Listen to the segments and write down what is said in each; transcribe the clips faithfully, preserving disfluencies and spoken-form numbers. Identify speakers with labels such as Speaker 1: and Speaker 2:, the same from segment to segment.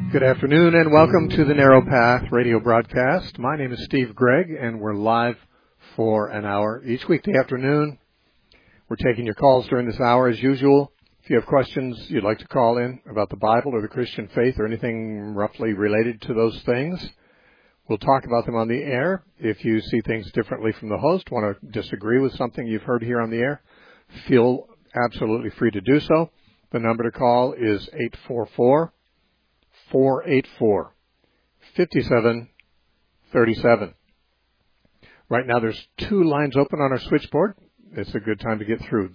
Speaker 1: Good afternoon and welcome to the Narrow Path radio broadcast. My name is Steve Gregg and we're live for an hour each weekday afternoon. We're taking your calls during this hour as usual. If you have questions you'd like to call in about the Bible or the Christian faith or anything roughly related to those things, we'll talk about them on the air. If you see things differently from the host, want to disagree with something you've heard here on the air, feel absolutely free to do so. The number to call is eight four four, four eight four, five seven three seven. Right now there's two lines open on our switchboard. It's a good time to get through.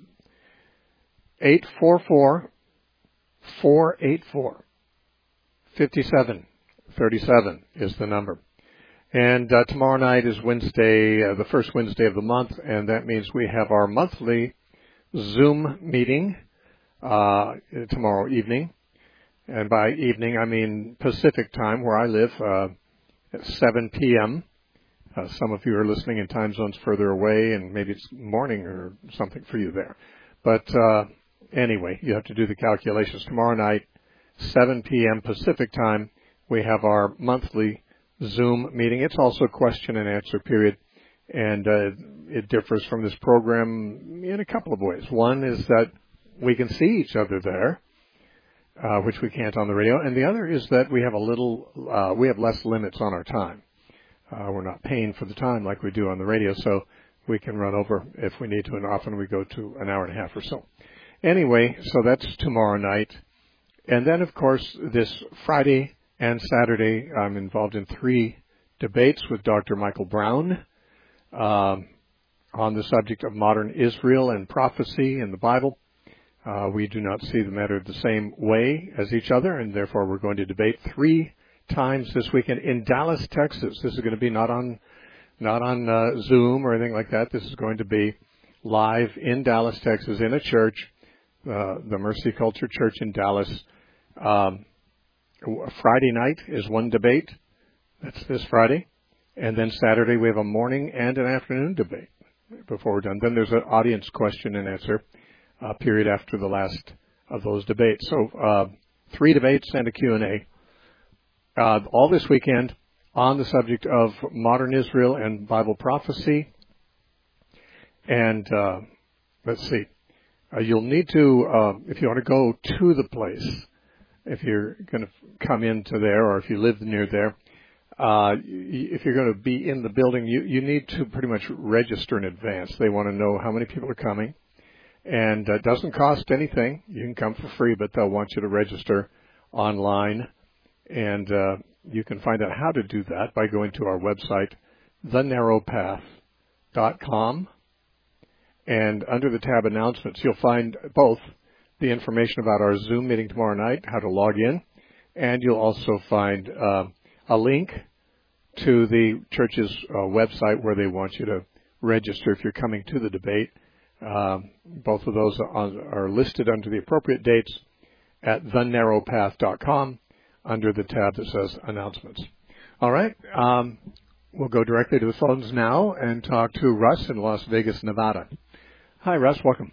Speaker 1: eight four four, four eight four, five seven three seven is the number. And uh, tomorrow night is Wednesday, uh, the first Wednesday of the month, and that means we have our monthly Zoom meeting uh, tomorrow evening. And by evening, I mean Pacific time, where I live, uh, at seven p.m. Uh, some of you are listening in time zones further away, and maybe it's morning or something for you there. But uh, anyway, you have to do the calculations. Tomorrow night, seven p.m. Pacific time, we have our monthly Zoom meeting. It's also a question and answer period, and uh, it differs from this program in a couple of ways. One is that we can see each other there, Uh, which we can't on the radio, and the other is that we have a little, uh, we have less limits on our time. Uh, we're not paying for the time like we do on the radio, so we can run over if we need to, and often we go to an hour and a half or so. Anyway, so that's tomorrow night. And then, of course, this Friday and Saturday, I'm involved in three debates with Doctor Michael Brown um, on the subject of modern Israel and prophecy in the Bible. Uh, we do not see the matter the same way as each other, and therefore we're going to debate three times this weekend in Dallas, Texas. This is going to be not on not on uh, Zoom or anything like that. This is going to be live in Dallas, Texas, in a church, uh, the Mercy Culture Church in Dallas. Um, Friday night is one debate. That's this Friday. And then Saturday we have a morning and an afternoon debate before we're done. Then there's an audience question and answer Uh, period after the last of those debates. So uh, three debates and a Q and A. Uh, all this weekend on the subject of modern Israel and Bible prophecy. And uh, let's see. Uh, you'll need to, uh, if you want to go to the place, if you're going to come into there or if you live near there, uh, if you're going to be in the building, you, you need to pretty much register in advance. They want to know how many people are coming. And it uh, doesn't cost anything. You can come for free, but they'll want you to register online. And uh, you can find out how to do that by going to our website, the narrow path dot com. And under the tab announcements, you'll find both the information about our Zoom meeting tomorrow night, how to log in, and you'll also find uh, a link to the church's uh, website where they want you to register if you're coming to the debate. Um, both of those are, are listed under the appropriate dates at the narrow path dot com under the tab that says announcements. All right. Um, we'll go directly to the phones now and talk to Russ in Las Vegas, Nevada. Hi, Russ. Welcome.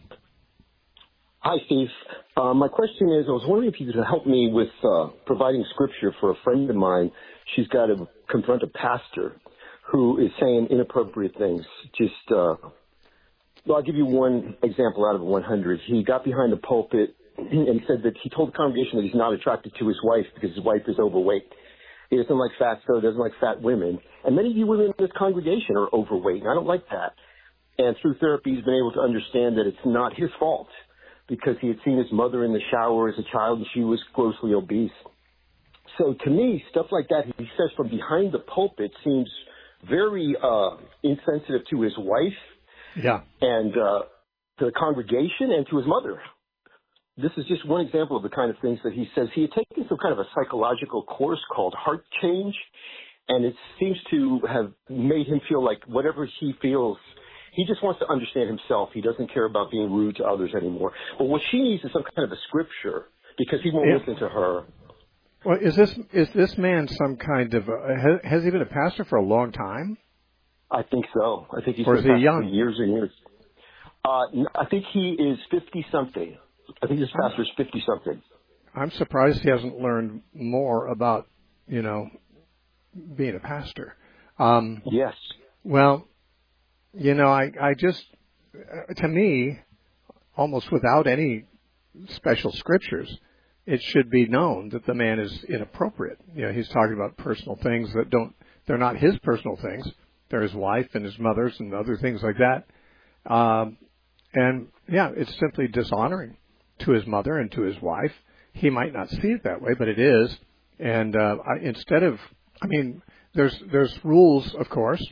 Speaker 2: Hi, Steve. Uh, my question is, I was wondering if you could help me with uh, providing scripture for a friend of mine. She's got to confront a pastor who is saying inappropriate things. Just uh Well, I'll give you one example out of one hundred. He got behind the pulpit and said that he told the congregation that he's not attracted to his wife because his wife is overweight. He doesn't like fat, so he doesn't like fat women. And many of you women in this congregation are overweight, and I don't like that. And through therapy, he's been able to understand that it's not his fault because he had seen his mother in the shower as a child, and she was grossly obese. So to me, stuff like that, he says from behind the pulpit, seems very uh, insensitive to his wife.
Speaker 1: Yeah.
Speaker 2: And uh, to the congregation and to his mother. This is just one example of the kind of things that he says. He had taken some kind of a psychological course called Heart Change, and it seems to have made him feel like whatever he feels, he just wants to understand himself. He doesn't care about being rude to others anymore. But what she needs is some kind of a scripture because he won't yeah. listen to her.
Speaker 1: Well, is this is this man some kind of, a, has, has he been a pastor for a long time?
Speaker 2: I think so. I think he's
Speaker 1: or
Speaker 2: been
Speaker 1: is he young?
Speaker 2: for years and years. Uh, I think he is fifty-something. I think this pastor is fifty-something.
Speaker 1: I'm surprised he hasn't learned more about, you know, being a pastor. Um,
Speaker 2: yes.
Speaker 1: Well, you know, I, I just, uh, to me, almost without any special scriptures, it should be known that the man is inappropriate. You know, he's talking about personal things that don't, they're not his personal things. They're his wife and his mother's and other things like that. Um, and yeah, it's simply dishonoring to his mother and to his wife. He might not see it that way, but it is. And uh, I, instead of, I mean, there's there's rules, of course,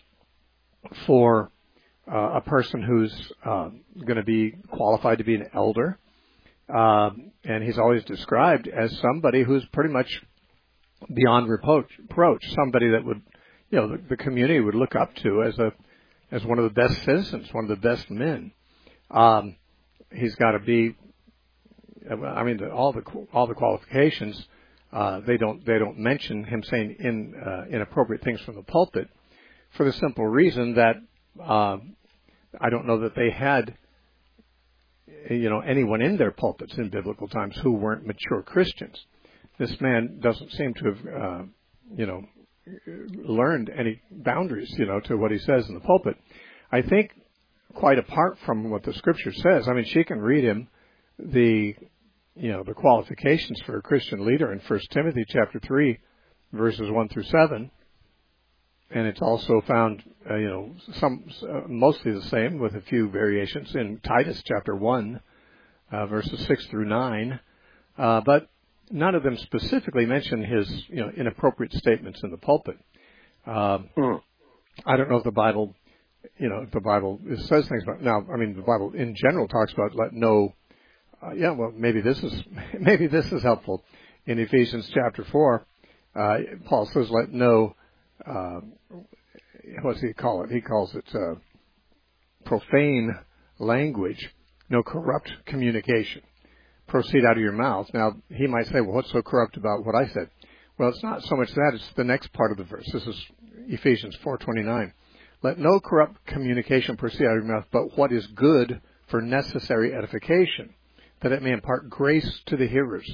Speaker 1: for uh, a person who's uh, going to be qualified to be an elder. Um, and he's always described as somebody who's pretty much beyond reproach, reproach somebody that would, you know, the, the community would look up to as a as one of the best citizens, one of the best men. Um, he's got to be. I mean, the, all the all the qualifications. Uh, they don't they don't mention him saying in, uh, inappropriate things from the pulpit, for the simple reason that uh, I don't know that they had, you know, anyone in their pulpits in biblical times who weren't mature Christians. This man doesn't seem to have, uh, you know, learned any boundaries, you know, to what he says in the pulpit. I think quite apart from what the Scripture says, I mean, she can read him the, you know, the qualifications for a Christian leader in First Timothy chapter three, verses one through seven, and it's also found, uh, you know, some uh, mostly the same with a few variations in Titus chapter one, uh, verses six through nine, uh, but none of them specifically mention his, you know, inappropriate statements in the pulpit. Uh, mm. I don't know if the Bible, you know, if the Bible it says things about, now, I mean, the Bible in general talks about let no, uh, yeah, well, maybe this is, maybe this is helpful. In Ephesians chapter four, uh, Paul says let no, uh, what does he call it? He calls it, uh, profane language, no corrupt communication proceed out of your mouth. Now, he might say, well, what's so corrupt about what I said? Well, it's not so much that, it's the next part of the verse. This is Ephesians four twenty-nine. Let no corrupt communication proceed out of your mouth, but what is good for necessary edification, that it may impart grace to the hearers.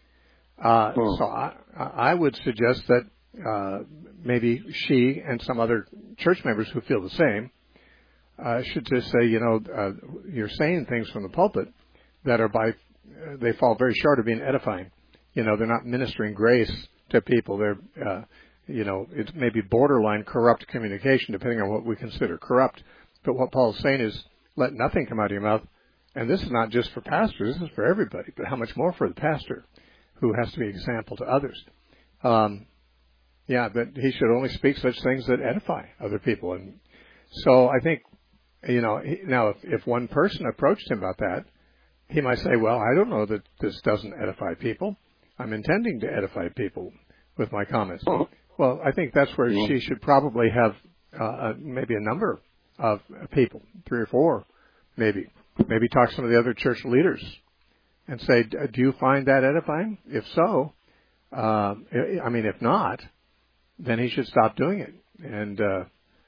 Speaker 1: Uh, oh. So I, I would suggest that uh, maybe she and some other church members who feel the same uh, should just say, you know, uh, you're saying things from the pulpit that are by they fall very short of being edifying. You know, they're not ministering grace to people. They're, uh, you know, it's maybe borderline corrupt communication, depending on what we consider corrupt. But what Paul's saying is, let nothing come out of your mouth. And this is not just for pastors, this is for everybody, but how much more for the pastor, who has to be an example to others. Um, yeah, that he should only speak such things that edify other people. And so I think, you know, he, now if, if one person approached him about that, he might say, well, I don't know that this doesn't edify people. I'm intending to edify people with my comments. Oh. Well, I think that's where yeah. she should probably have uh, maybe a number of people, three or four, maybe. Maybe talk to some of the other church leaders and say, do you find that edifying? If so, uh, I mean, if not, then he should stop doing it. And uh,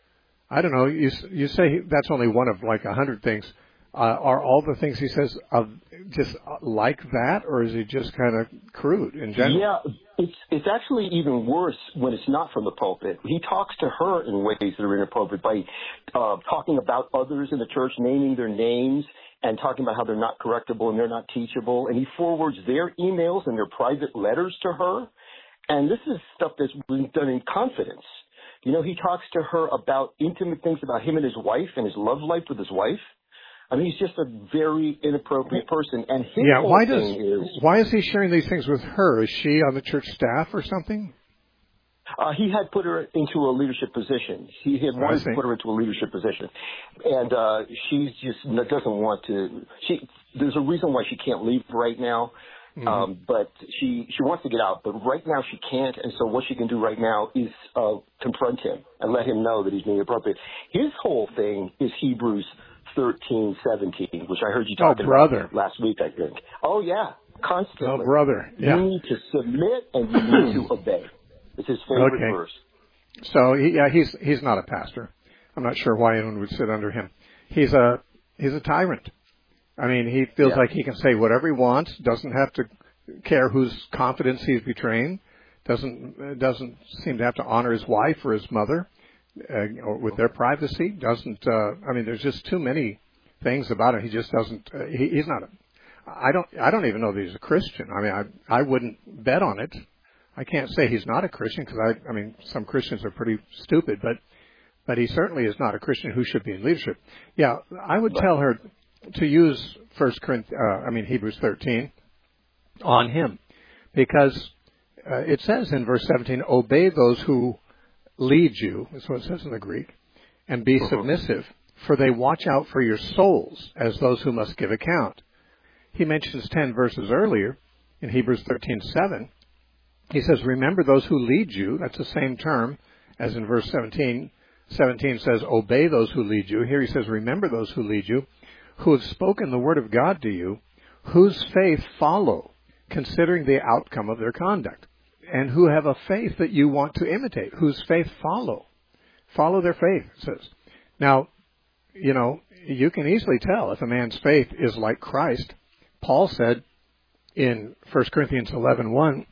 Speaker 1: I don't know, you, you say that's only one of like a hundred things. Uh, are all the things he says of just like that, or is he just kind of crude in general?
Speaker 2: Yeah, it's it's actually even worse when it's not from the pulpit. He talks to her in ways that are inappropriate by uh, talking about others in the church, naming their names, and talking about how they're not correctable and they're not teachable. And he forwards their emails and their private letters to her. And this is stuff that's been done in confidence. You know, he talks to her about intimate things about him and his wife and his love life with his wife. I mean, he's just a very inappropriate person. And his
Speaker 1: yeah,
Speaker 2: whole
Speaker 1: why
Speaker 2: thing
Speaker 1: does
Speaker 2: is,
Speaker 1: why is he sharing these things with her? Is she on the church staff or something?
Speaker 2: Uh, he had put her into a leadership position. He had
Speaker 1: oh,
Speaker 2: wanted to put her into a leadership position, and uh, she just doesn't want to. She there's a reason why she can't leave right now, mm-hmm. um, but she she wants to get out. But right now she can't, and so what she can do right now is uh, confront him and let him know that he's being inappropriate. His whole thing is Hebrews thirteen seventeen, which I heard you talking
Speaker 1: oh, brother.
Speaker 2: about last week, I think. Oh, yeah, constantly.
Speaker 1: Oh, brother. Yeah.
Speaker 2: You need to submit and you need to obey. It's his favorite
Speaker 1: okay.
Speaker 2: verse.
Speaker 1: So, he, yeah, he's he's not a pastor. I'm not sure why anyone would sit under him. He's a he's a tyrant. I mean, he feels
Speaker 2: yeah.
Speaker 1: like he can say whatever he wants, doesn't have to care whose confidence he's betraying, doesn't doesn't seem to have to honor his wife or his mother uh, or with their privacy. Doesn't uh, I mean? There's just too many things about him. He just doesn't. Uh, he, he's not. A, I don't. I don't even know that he's a Christian. I mean, I I wouldn't bet on it. I can't say he's not a Christian because I. I mean, some Christians are pretty stupid, but but he certainly is not a Christian who should be in leadership. Yeah, I would tell her to use First Corinthians. Uh, I mean Hebrews thirteen on him, because uh, it says in verse seventeen, "Obey those who lead you." That's what it says in the Greek, and be submissive, for they watch out for your souls as those who must give account. He mentions ten verses earlier in Hebrews thirteen seven. He says, "Remember those who lead you." That's the same term as in verse seventeen. seventeen says, "Obey those who lead you." Here he says, "Remember those who lead you, who have spoken the word of God to you, whose faith follow, considering the outcome of their conduct, and who have a faith that you want to imitate." Whose faith follow. Follow their faith, it says. Now, you know, you can easily tell if a man's faith is like Christ. Paul said in First Corinthians eleven one,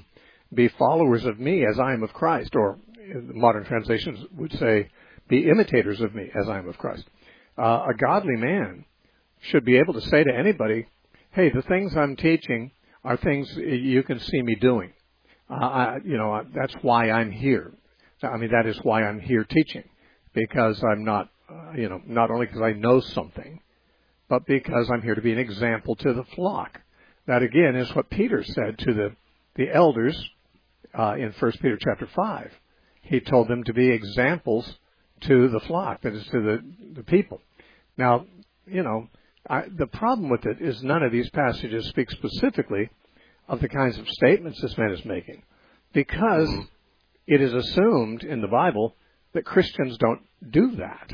Speaker 1: "Be followers of me as I am of Christ," or modern translations would say, "Be imitators of me as I am of Christ." Uh, a godly man should be able to say to anybody, "Hey, the things I'm teaching are things you can see me doing. Uh, I, you know, that's why I'm here. I mean, that is why I'm here teaching, because I'm not, uh, you know, not only because I know something, but because I'm here to be an example to the flock." That again is what Peter said to the the elders uh, in First Peter chapter five. He told them to be examples to the flock, that is, to the the people. Now, you know, I, the problem with it is none of these passages speak specifically of the kinds of statements this man is making, because mm-hmm. it is assumed in the Bible that Christians don't do that.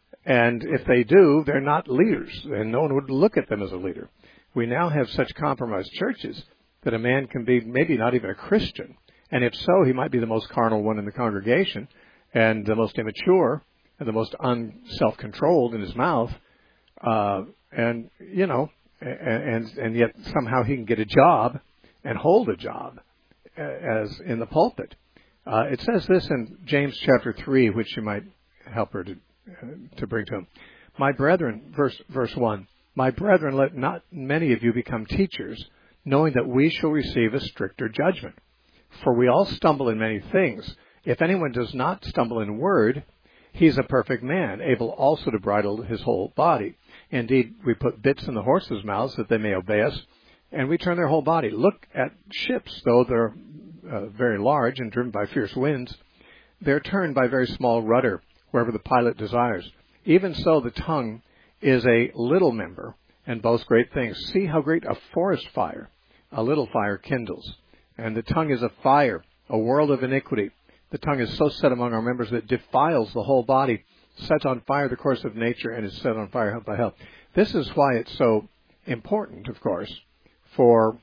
Speaker 1: And if they do, they're not leaders, and no one would look at them as a leader. We now have such compromised churches that a man can be maybe not even a Christian, and if so, he might be the most carnal one in the congregation, and the most immature, and the most unself-controlled in his mouth, uh, and, you know, and, and yet somehow he can get a job and hold a job as in the pulpit. Uh, it says this in James chapter three, which you might help her to uh, to bring to him. "My brethren," verse verse one, "My brethren, let not many of you become teachers, knowing that we shall receive a stricter judgment. For we all stumble in many things. If anyone does not stumble in word, he is a perfect man, able also to bridle his whole body. Indeed, we put bits in the horses' mouths that they may obey us, and we turn their whole body. Look at ships, though they're uh, very large and driven by fierce winds. They're turned by very small rudder, wherever the pilot desires. Even so, the tongue is a little member, and boasts great things. See how great a forest fire a little fire kindles. And the tongue is a fire, a world of iniquity. The tongue is so set among our members that it defiles the whole body, sets on fire the course of nature, and is set on fire by hell." This is why it's so important, of course, for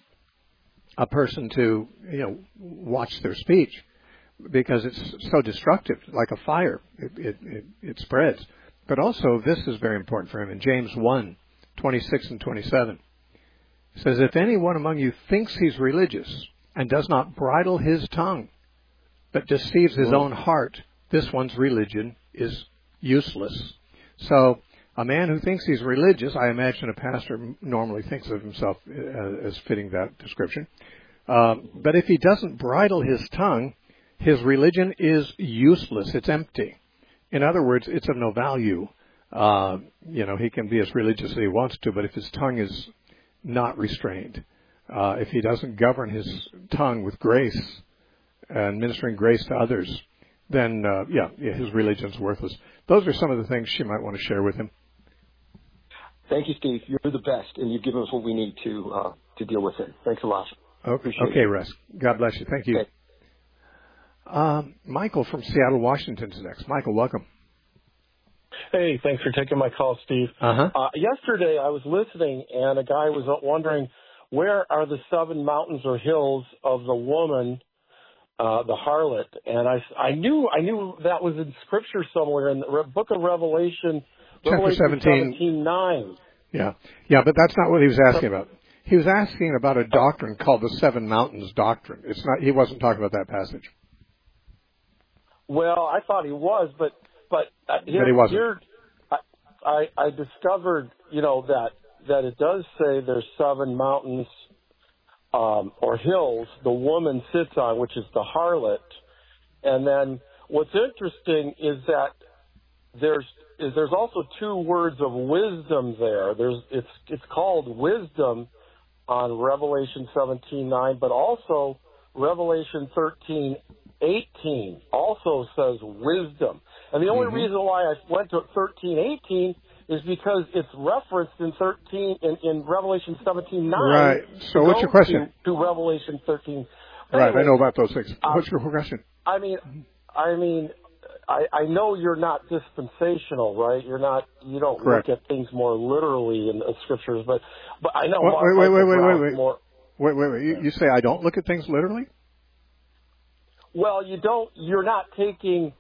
Speaker 1: a person to, you know, watch their speech, because it's so destructive, like a fire. It, it, it, it spreads. But also, this is very important for him. In James one, twenty-six and twenty-seven, it says, "If anyone among you thinks he's religious and does not bridle his tongue, but deceives his own heart, this one's religion is useless." So a man who thinks he's religious, I imagine a pastor normally thinks of himself as fitting that description. Um, but if he doesn't bridle his tongue, his religion is useless. It's empty. In other words, it's of no value. Uh, you know, he can be as religious as he wants to, but if his tongue is not restrained, uh, if he doesn't govern his tongue with grace and ministering grace to others, then, uh, yeah, yeah, his religion's worthless. Those are some of the things she might want to share with him.
Speaker 2: Thank you, Steve. You're the best, and you've given us what we need to uh, to deal with it. Thanks a lot.
Speaker 1: Okay, okay, Russ. God bless you. Thank you.
Speaker 2: Okay.
Speaker 1: Um, Michael from Seattle, Washington is next. Michael, welcome.
Speaker 3: Hey, thanks for taking my call, Steve.
Speaker 1: Uh-huh.
Speaker 3: Uh, yesterday I was listening, and a guy was wondering, where are the seven mountains or hills of the woman, uh, the harlot? And I, I knew I knew that was in Scripture somewhere in the Re- book of Revelation,
Speaker 1: Chapter
Speaker 3: Revelation
Speaker 1: seventeen.
Speaker 3: seventeen nine.
Speaker 1: Yeah, yeah, but that's not what he was asking about. he was asking about a doctrine called the Seven Mountains Doctrine. It's not. He wasn't talking about that passage.
Speaker 3: Well, I thought he was, but but uh, here,
Speaker 1: but he wasn't.
Speaker 3: Here, I, I I discovered, you know, that that it does say there's seven mountains um, or hills the woman sits on, which is the harlot. And then what's interesting is that there's is there's also two words of wisdom there. There's it's it's called wisdom on Revelation seventeen nine, but also Revelation thirteen eighteen also says wisdom. And the only mm-hmm. reason why I went to thirteen eighteen is because it's referenced in thirteen in, in Revelation seventeen nine.
Speaker 1: Right. So what's your question?
Speaker 3: To, to Revelation thirteen.
Speaker 1: Right.
Speaker 3: Anyway,
Speaker 1: I know about those things. What's
Speaker 3: um,
Speaker 1: your question?
Speaker 3: I mean, I mean, I, I know you're not dispensational, right? You're not. You don't
Speaker 1: Correct.
Speaker 3: look at things more literally in the scriptures, but but I know.
Speaker 1: Wait,
Speaker 3: Mark,
Speaker 1: wait, wait, wait, wait, wait,
Speaker 3: more,
Speaker 1: wait, wait, wait. You, you say I don't look at things literally?
Speaker 3: Well, you don't. You're not taking.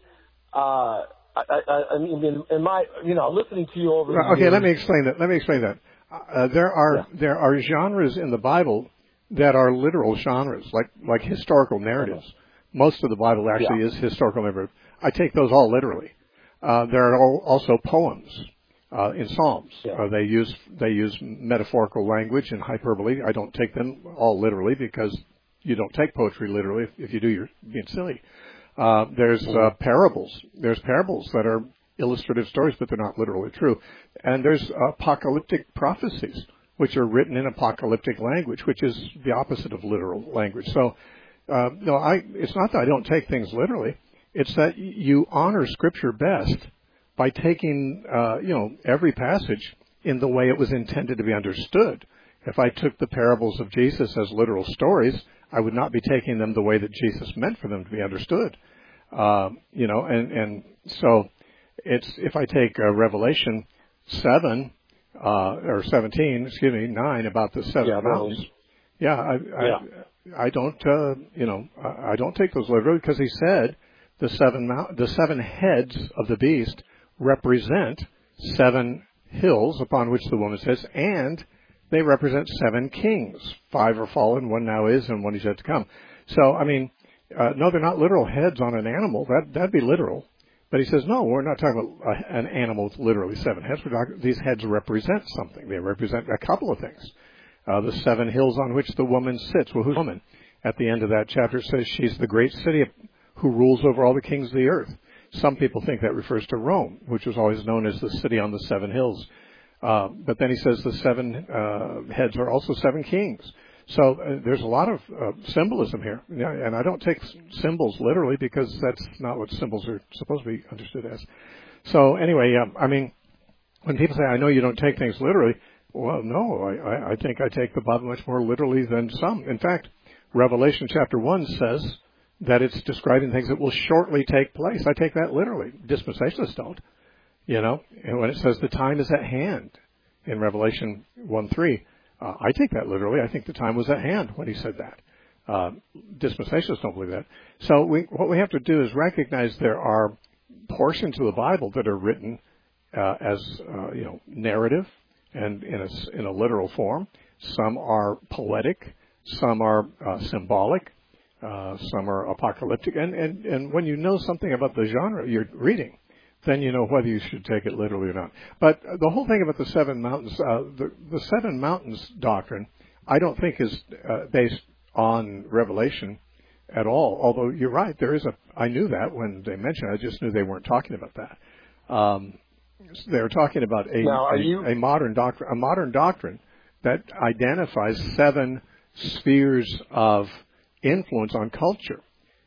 Speaker 3: Uh, I, I, I mean, in my, you know, listening to you over.
Speaker 1: Okay,
Speaker 3: years,
Speaker 1: let me explain that. Let me explain that. Uh, there are
Speaker 3: yeah.
Speaker 1: there are genres in the Bible that are literal genres, like like historical narratives. Uh-huh. Most of the Bible actually
Speaker 3: yeah.
Speaker 1: is historical narrative. I take those all literally. Uh, there are all, also poems uh, in Psalms.
Speaker 3: Yeah.
Speaker 1: Uh, they use they use metaphorical language and hyperbole. I don't take them all literally because you don't take poetry literally. If, if you do, you're being silly. Uh, there's uh, parables. There's parables that are illustrative stories, but they're not literally true. And there's apocalyptic prophecies, which are written in apocalyptic language, which is the opposite of literal language. So, uh, no, I, it's not that I don't take things literally. It's that you honor Scripture best by taking, uh, you know, every passage in the way it was intended to be understood. If I took the parables of Jesus as literal stories, I would not be taking them the way that Jesus meant for them to be understood. Uh, you know, and, and so it's, if I take uh, Revelation seven, uh, or seventeen, excuse me, nine about the seven
Speaker 3: yeah,
Speaker 1: mountains. Yeah, I,
Speaker 3: yeah.
Speaker 1: I, I don't, uh, you know, I don't take those literally because he said the seven mount, the seven heads of the beast represent seven hills upon which the woman sits, and they represent seven kings. Five are fallen, one now is, and one is yet to come. So, I mean, uh, no, they're not literal heads on an animal. That, that'd be literal. But he says, no, we're not talking about a, an animal with literally seven heads. We're talking, these heads represent something. They represent a couple of things. Uh, the seven hills on which the woman sits. Well, who's the woman? At the end of that chapter, it says she's the great city who rules over all the kings of the earth. Some people think that refers to Rome, which was always known as the city on the seven hills. Uh, but then he says the seven uh, heads are also seven kings. So uh, there's a lot of uh, symbolism here. Yeah, and I don't take symbols literally because that's not what symbols are supposed to be understood as. So anyway, um, I mean, when people say, I know you don't take things literally, well, no, I, I think I take the Bible much more literally than some. In fact, Revelation chapter one says that it's describing things that will shortly take place. I take that literally. Dispensationalists don't. You know, and when it says the time is at hand in Revelation one three, uh, I take that literally. I think the time was at hand when he said that. Uh, dispensationalists don't believe that. So we, what we have to do is recognize there are portions of the Bible that are written uh, as, uh, you know, narrative and in a, in a literal form. Some are poetic. Some are uh, symbolic. Uh, some are apocalyptic. And, and, and when you know something about the genre you're reading, then you know whether you should take it literally or not. But the whole thing about the seven mountains, uh, the, the seven mountains doctrine, I don't think is uh, based on Revelation at all. Although you're right, there is a. I knew that when they mentioned it. I just knew they weren't talking about that. Um, they were talking about a,
Speaker 3: now,
Speaker 1: a,
Speaker 3: you...
Speaker 1: a modern doctrine, a modern doctrine that identifies seven spheres of influence on culture,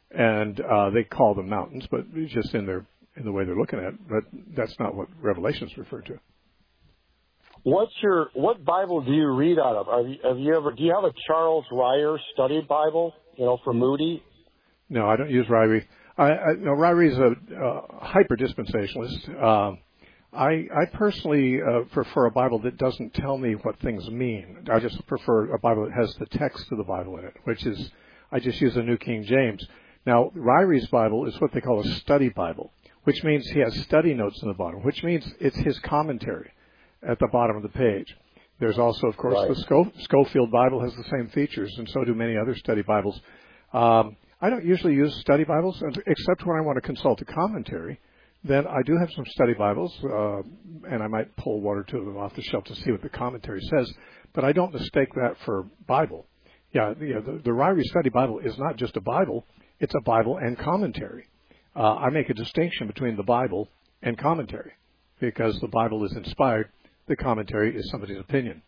Speaker 1: and uh, they call them mountains, but it's just in their in the way they're looking at it, but that's not what Revelation's referred to.
Speaker 3: What's your what Bible do you read out of? Have you, have you ever do you have a Charles Ryrie study Bible? You know, for Moody.
Speaker 1: No, I don't use Ryrie. I, I no, Ryrie's a uh, hyper dispensationalist. Uh, I I personally uh, prefer a Bible that doesn't tell me what things mean. I just prefer a Bible that has the text of the Bible in it, which is I just use the New King James. Now, Ryrie's Bible is what they call a study Bible, which means he has study notes in the bottom, which means it's his commentary at the bottom of the page. There's also, of course,
Speaker 3: Right.
Speaker 1: the Sco- Schofield Bible has the same features, and so do many other study Bibles. Um, I don't usually use study Bibles, except when I want to consult a commentary. Then I do have some study Bibles, uh, and I might pull one or two of them off the shelf to see what the commentary says. But I don't mistake that for Bible. Yeah, the, the, the Ryrie Study Bible is not just a Bible; it's a Bible and commentary. Uh, I make a distinction between the Bible and commentary because the Bible is inspired. The commentary is somebody's opinion.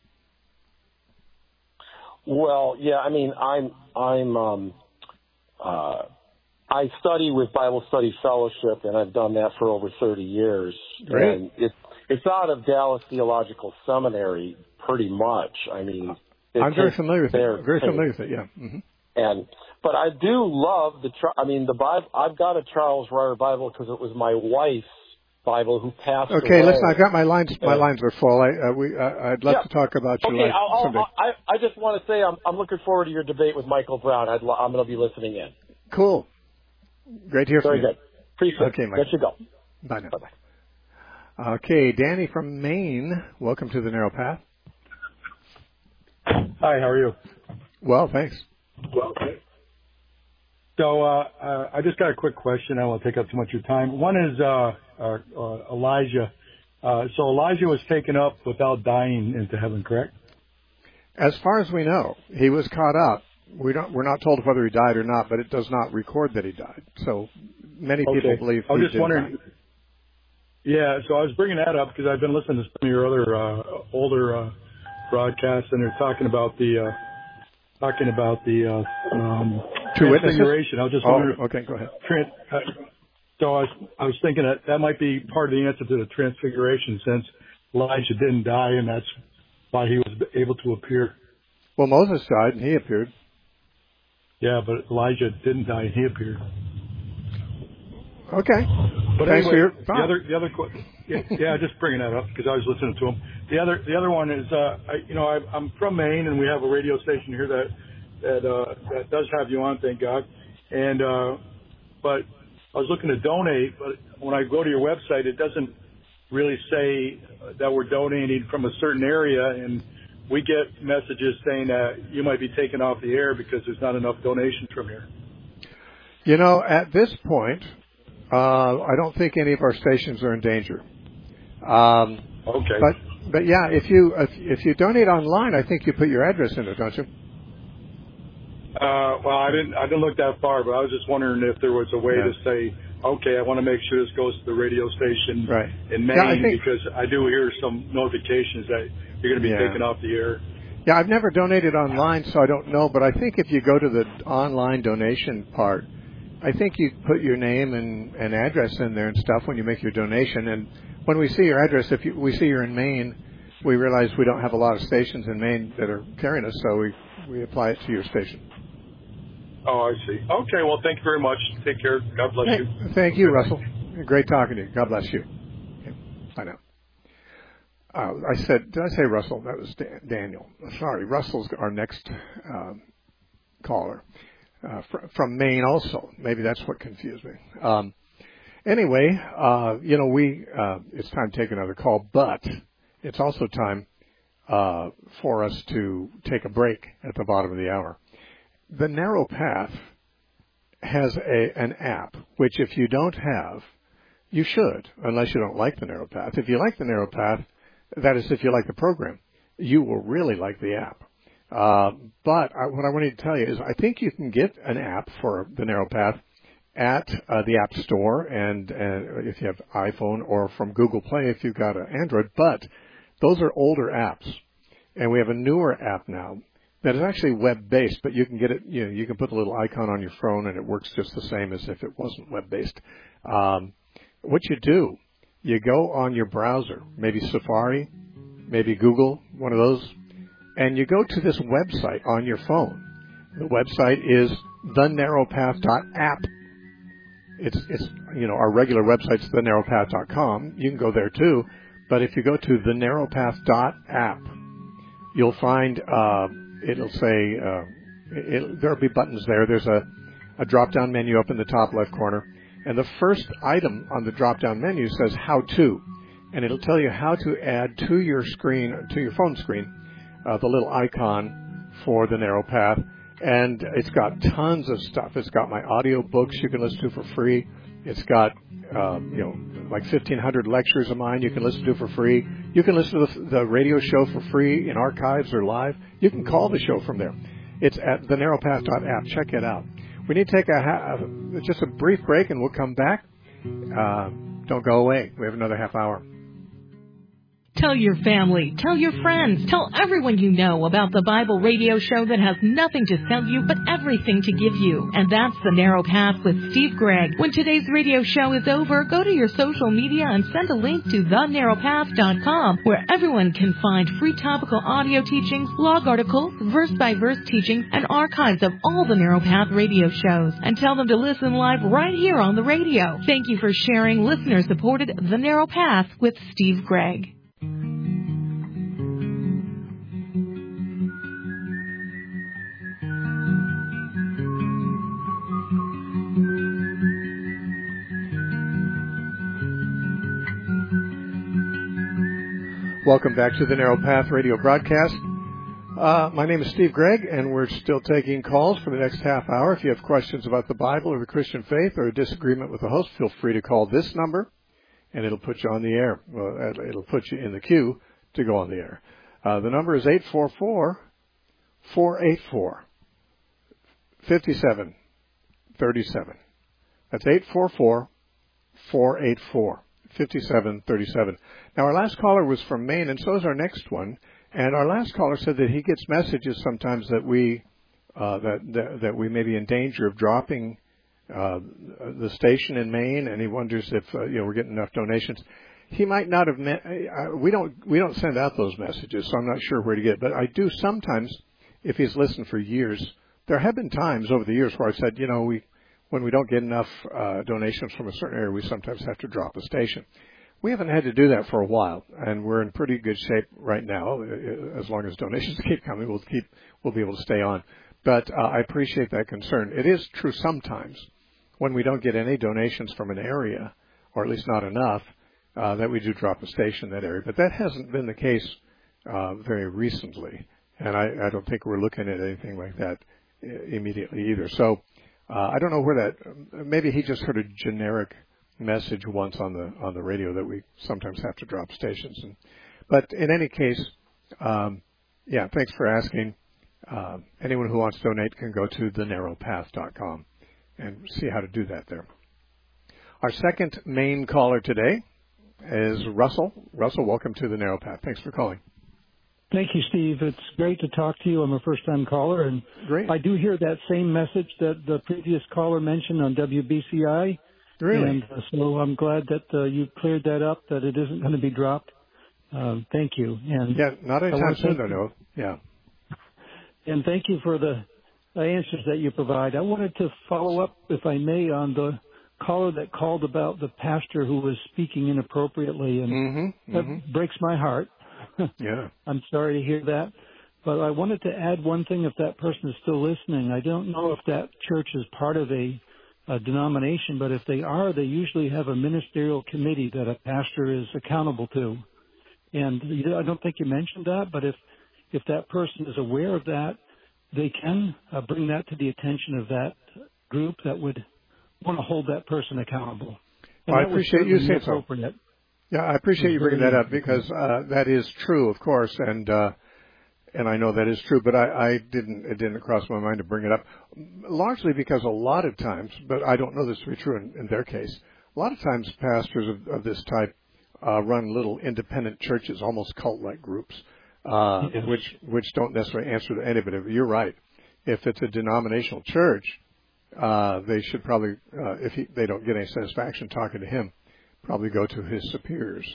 Speaker 3: Well, yeah, I mean, I'm, I'm, um, uh, I study with Bible Study Fellowship, and I've done that for over thirty years.
Speaker 1: Great.
Speaker 3: And it, it's out of Dallas Theological Seminary, pretty much. I mean,
Speaker 1: I'm very familiar with it. Very
Speaker 3: take.
Speaker 1: familiar with it. Yeah. Mm-hmm.
Speaker 3: And but I do love the. I mean, the Bible. I've got a Charles Ryrie Bible because it was my wife's Bible who passed away.
Speaker 1: Okay, listen. I've got my lines. My
Speaker 3: and,
Speaker 1: lines are full. I, uh, we. Uh, I'd love
Speaker 3: yeah.
Speaker 1: to talk about you
Speaker 3: okay,
Speaker 1: like
Speaker 3: I'll, I'll,
Speaker 1: someday.
Speaker 3: I I just want to say I'm I'm looking forward to your debate with Michael Brown. I'd, I'm going to be listening in.
Speaker 1: Cool. Great to hear
Speaker 3: Very
Speaker 1: from you.
Speaker 3: good. Appreciate it.
Speaker 1: Okay, Mike.
Speaker 3: Let you go.
Speaker 1: Bye now.
Speaker 3: Bye-bye.
Speaker 1: Okay, Danny from Maine. Welcome to the Narrow Path.
Speaker 4: Hi, how are you?
Speaker 1: Well, thanks.
Speaker 4: Well, okay. So uh, uh, I just got a quick question. I won't take up too much of your time. One is uh, uh, uh, Elijah. Uh, so Elijah was taken up without dying into heaven, correct?
Speaker 1: As far as we know, he was caught up. We don't. We're not told whether he died or not, but it does not record that he died. So many people
Speaker 4: Okay.
Speaker 1: believe.
Speaker 4: I was
Speaker 1: he
Speaker 4: just
Speaker 1: did
Speaker 4: wondering.
Speaker 1: die.
Speaker 4: Yeah, so I was bringing that up because I've been listening to some of your other uh, older uh, broadcasts, and they're talking about the uh, talking about the uh, um,
Speaker 1: Two witnesses?
Speaker 4: transfiguration. I was just
Speaker 1: Oh,
Speaker 4: wondering.
Speaker 1: okay. Go ahead.
Speaker 4: Trans, uh, so I was, I was thinking that that might be part of the answer to the transfiguration, since Elijah didn't die, and that's why he was able to appear.
Speaker 1: Well, Moses died, and he appeared.
Speaker 4: Yeah, but Elijah didn't die, and he appeared.
Speaker 1: Okay.
Speaker 4: But
Speaker 1: Thanks
Speaker 4: anyway,
Speaker 1: for your
Speaker 4: the
Speaker 1: thought.
Speaker 4: other, the other, que- yeah, yeah, just bringing that up because I was listening to him. The other, the other one is, uh, I, you know, I, I'm from Maine, and we have a radio station here that that uh, that does have you on, thank God. And uh, but I was looking to donate, but when I go to your website, it doesn't really say that we're donating from a certain area, and we get messages saying that you might be taken off the air because there's not enough donations from here.
Speaker 1: You know, at this point, uh, I don't think any of our stations are in danger. Um,
Speaker 4: Okay.
Speaker 1: But but yeah, if you if, if you donate online, I think you put your address in it, don't you?
Speaker 4: Uh, well, I didn't I didn't look that far, but I was just wondering if there was a way
Speaker 1: Yeah.
Speaker 4: to say, okay, I want to make sure this goes to the radio station
Speaker 1: Right.
Speaker 4: in Maine,
Speaker 1: Yeah, I think-
Speaker 4: because I do hear some notifications that you're going to be
Speaker 1: Yeah.
Speaker 4: taken off the air.
Speaker 1: Yeah, I've never donated online, so I don't know. But I think if you go to the online donation part, I think you put your name and, and address in there and stuff when you make your donation. And when we see your address, if you, we see you're in Maine, we realize we don't have a lot of stations in Maine that are carrying us, so we, we apply it to your station.
Speaker 4: Oh, I see. Okay, well, thank you very much. Take care. God bless you.
Speaker 1: Thank you, Russell. Great talking to you. God bless you. Okay. Bye now. Uh, I said, did I say Russell? That was Dan, Daniel. Sorry, Russell's our next um, caller uh, fr- from Maine also. Maybe that's what confused me. Um, anyway, uh, you know, we uh, it's time to take another call, but it's also time uh, for us to take a break at the bottom of the hour. The Narrow Path has a an app, which if you don't have, you should, unless you don't like the Narrow Path. If you like the Narrow Path, that is, if you like the program, you will really like the app. Uh, but I, what I wanted to tell you is I think you can get an app for the Narrow Path at uh, the App Store, and, and if you have iPhone, or from Google Play if you've got an Android. But those are older apps, and we have a newer app now that is actually web-based, but you can get it, you know, you can put the little icon on your phone, and it works just the same as if it wasn't web-based. Um, what you do, you go on your browser, maybe Safari, maybe Google, one of those, and you go to this website on your phone. The website is the narrow path dot app. It's, it's, you know, our regular website's the narrow path dot com. You can go there too, but if you go to the narrow path dot app, you'll find, uh, it'll say, uh, it, there'll be buttons there. There's a, a drop-down menu up in the top left corner. And the first item on the drop-down menu says How To, and it'll tell you how to add to your screen, to your phone screen, uh, the little icon for the Narrow Path. And it's got tons of stuff. It's got my audio books you can listen to for free. It's got, um, you know, like fifteen hundred lectures of mine you can listen to for free. You can listen to the, the radio show for free in archives or live. You can call the show from there. It's at the narrow path dot app. Check it out. We need to take a ha- just a brief break, and we'll come back. Uh, don't go away. We have another half hour.
Speaker 5: Tell your family, tell your friends, tell everyone you know about the Bible radio show that has nothing to sell you but everything to give you. And that's The Narrow Path with Steve Gregg. When today's radio show is over, go to your social media and send a link to the narrow path dot com, where everyone can find free topical audio teachings, blog articles, verse-by-verse teachings, and archives of all the Narrow Path radio shows. And tell them to listen live right here on the radio. Thank you for sharing listener-supported The Narrow Path with Steve Gregg.
Speaker 1: Welcome back to the Narrow Path radio broadcast. Uh, my name is Steve Gregg, and we're still taking calls for the next half hour. If you have questions about the Bible or the Christian faith or a disagreement with the host, feel free to call this number, and it'll put you on the air. Well, it'll put you in the queue to go on the air. Uh, the number is eight four four, four eight four, five seven three seven. That's eight four four, four eight four, five seven three seven. Now, our last caller was from Maine, and so is our next one. And our last caller said that he gets messages sometimes that we uh, that, that that we may be in danger of dropping uh, the station in Maine, and he wonders if uh, you know we're getting enough donations. He might not have met. Uh, we don't we don't send out those messages, so I'm not sure where to get it. But I do sometimes, if he's listened for years. There have been times over the years where I've said, you know, we when we don't get enough uh, donations from a certain area, we sometimes have to drop a station. We haven't had to do that for a while, and we're in pretty good shape right now. As long as donations keep coming, we'll keep we'll be able to stay on. But uh, I appreciate that concern. It is true sometimes when we don't get any donations from an area, or at least not enough, uh, that we do drop a station in that area. But that hasn't been the case uh, very recently, and I, I don't think we're looking at anything like that immediately either. So uh, I don't know where that. Maybe he just heard a generic message once on the on the radio that we sometimes have to drop stations. And, but in any case, um, yeah, thanks for asking. Uh, anyone who wants to donate can go to the narrow path dot com and see how to do that there. Our second main caller today is Russell. Russell, welcome to the Narrow Path. Thanks for calling.
Speaker 6: Thank you, Steve. It's great to talk to you. I'm a first-time caller, and
Speaker 1: Great.
Speaker 6: I do hear that same message that the previous caller mentioned on W B C I.
Speaker 1: Really?
Speaker 6: And uh, so I'm glad that uh, you cleared that up, that it isn't going to be dropped. Um, thank you. And
Speaker 1: yeah, not anytime soon, though, no. Yeah.
Speaker 6: And thank you for the answers that you provide. I wanted to follow up, if I may, on the caller that called about the pastor who was speaking inappropriately, and
Speaker 1: mm-hmm,
Speaker 6: that
Speaker 1: mm-hmm.
Speaker 6: breaks my heart.
Speaker 1: Yeah.
Speaker 6: I'm sorry to hear that. But I wanted to add one thing, if that person is still listening. I don't know if that church is part of a, a denomination, but if they are, they usually have a ministerial committee that a pastor is accountable to. And I don't think you mentioned that, but if, if that person is aware of that, they can uh, bring that to the attention of that group that would want to hold that person accountable.
Speaker 1: Well, I appreciate you saying so. Yeah, I appreciate you bringing that up, because uh, that is true, of course, and uh, and I know that is true. But I, I didn't it didn't cross my mind to bring it up, largely because a lot of times, but I don't know this to be true in, in their case. A lot of times, pastors of, of this type uh, run little independent churches, almost cult-like groups, uh, yes. which which don't necessarily answer to anybody. But you're right. If it's a denominational church, uh, they should probably, uh, if he, they don't get any satisfaction talking to him, probably go to his superiors.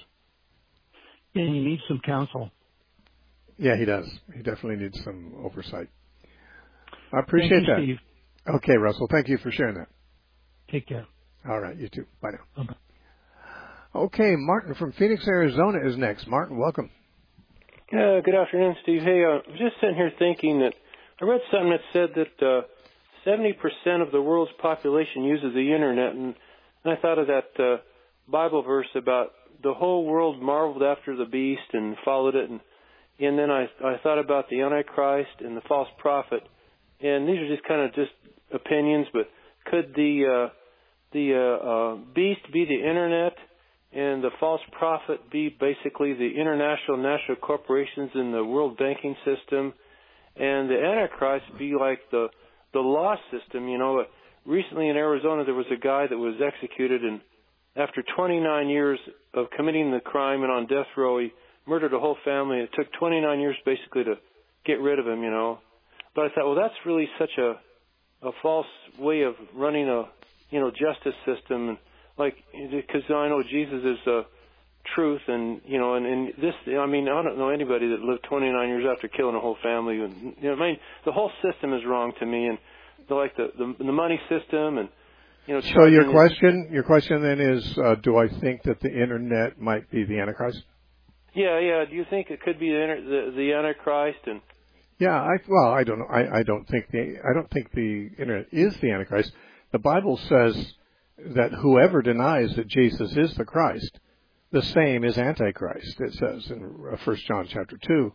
Speaker 6: And he needs some counsel.
Speaker 1: Yeah, he does. He definitely needs some oversight. I appreciate
Speaker 6: thank you,
Speaker 1: that.
Speaker 6: Steve.
Speaker 1: Okay, Russell. Thank you for sharing that.
Speaker 6: Take care.
Speaker 1: All right, you too. Bye now.
Speaker 6: Okay.
Speaker 1: Okay, Martin from Phoenix, Arizona is next. Martin, welcome.
Speaker 7: Uh, good afternoon, Steve. Hey, uh, I was just sitting here thinking that I read something that said that uh, seventy percent of the world's population uses the Internet, and, and I thought of that uh, Bible verse about the whole world marveled after the beast and followed it. And, and then I I thought about the Antichrist and the false prophet, and these are just kind of just opinions, but could the uh, the uh, uh, beast be the internet, and the false prophet be basically the international national corporations in the world banking system, and the Antichrist be like the the law system? You know, recently in Arizona there was a guy that was executed, and after twenty-nine years of committing the crime and on death row, he murdered a whole family. It took twenty-nine years basically to get rid of him, you know. But I thought, well, that's really such a a false way of running a, you know, justice system. And like, because I know Jesus is uh, truth, and, you know, and, and this, I mean, I don't know anybody that lived twenty-nine years after killing a whole family. And, you know, I mean, the whole system is wrong to me, and the, like the, the the money system, and you know.
Speaker 1: So your question, your question then is, uh, do I think that the internet might be the Antichrist?
Speaker 7: Yeah, yeah. Do you think it could be the the, the Antichrist? And
Speaker 1: yeah, I well, I don't know. I, I don't think the I don't think the internet is the Antichrist. The Bible says that whoever denies that Jesus is the Christ, the same is Antichrist. It says in First John chapter two.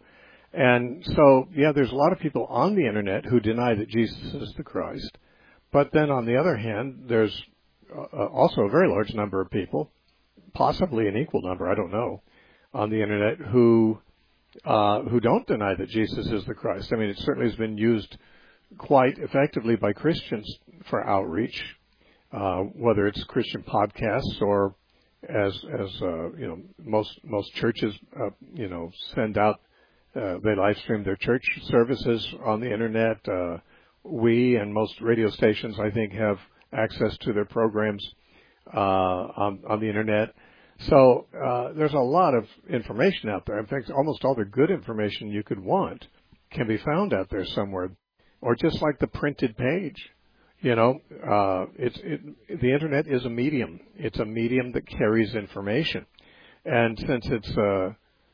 Speaker 1: And so, yeah, there's a lot of people on the internet who deny that Jesus is the Christ. But then on the other hand, there's uh, also a very large number of people, possibly an equal number, I don't know, on the internet who uh, who don't deny that Jesus is the Christ. I mean, it certainly has been used quite effectively by Christians for outreach, uh, whether it's Christian podcasts or as as uh, you know, most most churches uh, you know send out. Uh, they live stream their church services on the internet. Uh, we and most radio stations, I think, have access to their programs uh, on, on the internet. So uh, there's a lot of information out there. In fact, almost all the good information you could want can be found out there somewhere, or just like the printed page. You know, uh, it's it, the internet is a medium. It's a medium that carries information, and since it's uh,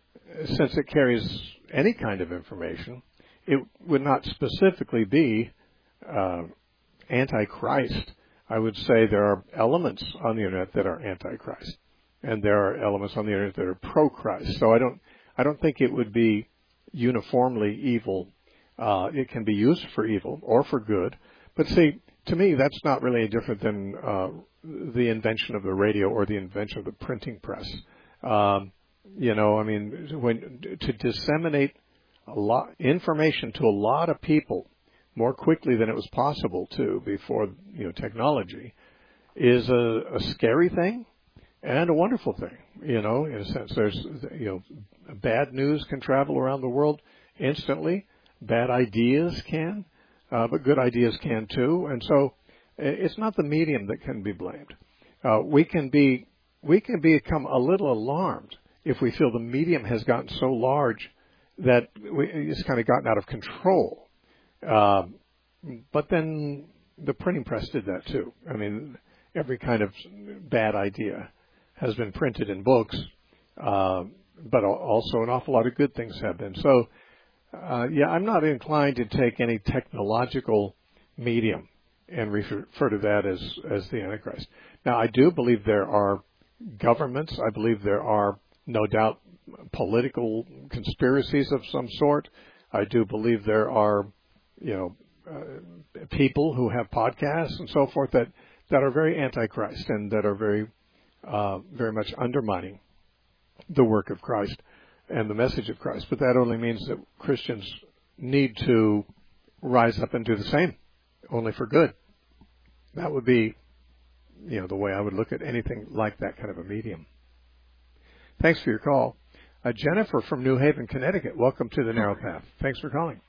Speaker 1: since it carries any kind of information, it would not specifically be uh, anti-Christ. I would say there are elements on the internet that are anti-Christ, and there are elements on the internet that are pro-Christ. So I don't, I don't think it would be uniformly evil. Uh, it can be used for evil or for good, but see, to me, that's not really different than uh, the invention of the radio or the invention of the printing press. Um, You know, I mean, when to disseminate a lot information to a lot of people more quickly than it was possible to before, you know, technology is a, a scary thing and a wonderful thing. You know, in a sense, there's, you know, bad news can travel around the world instantly. Bad ideas can, uh, but good ideas can too. And so, it's not the medium that can be blamed. Uh, we can be, we can become a little alarmed if we feel the medium has gotten so large that we, it's kind of gotten out of control. Um, but then the printing press did that too. I mean, every kind of bad idea has been printed in books, uh, but also an awful lot of good things have been. So, uh, yeah, I'm not inclined to take any technological medium and refer to that as, as the Antichrist. Now, I do believe there are governments. I believe there are no doubt political conspiracies of some sort. I do believe there are, you know, uh, people who have podcasts and so forth that, that are very anti-Christ and that are very, uh, very much undermining the work of Christ and the message of Christ. But that only means that Christians need to rise up and do the same, only for good. That would be, you know, the way I would look at anything like that kind of a medium. Thanks for your call. Uh, Jennifer from New Haven, Connecticut. Welcome to the Narrow Path. Thanks for calling.